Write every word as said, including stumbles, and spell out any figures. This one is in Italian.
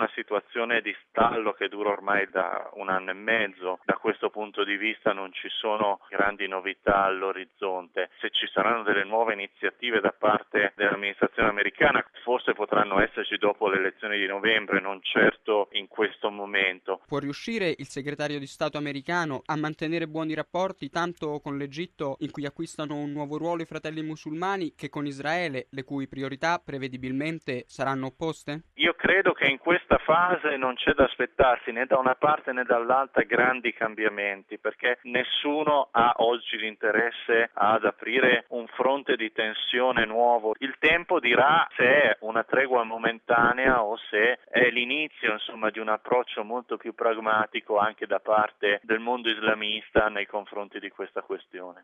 una situazione di stallo che dura ormai da un anno e mezzo. Da questo punto di vista non ci sono grandi novità all'orizzonte. Se ci saranno delle nuove iniziative da parte dell'amministrazione americana, forse potranno esserci dopo le elezioni di novembre, non certo in questo momento. Può riuscire il segretario di Stato americano a mantenere buoni rapporti tanto con l'Egitto, in cui acquistano un nuovo ruolo i fratelli musulmani, che con Israele, le cui priorità prevedibilmente saranno opposte? Io credo che in questa fase non c'è da aspettarsi né da una parte né dall'altra grandi cambiamenti, perché nessuno ha oggi l'interesse ad aprire un fronte di tensione nuovo. Il tempo dirà se è una tregua momentanea o se è l'inizio, insomma, di un approccio molto più pragmatico anche da parte del mondo islamista nei confronti di questa questione.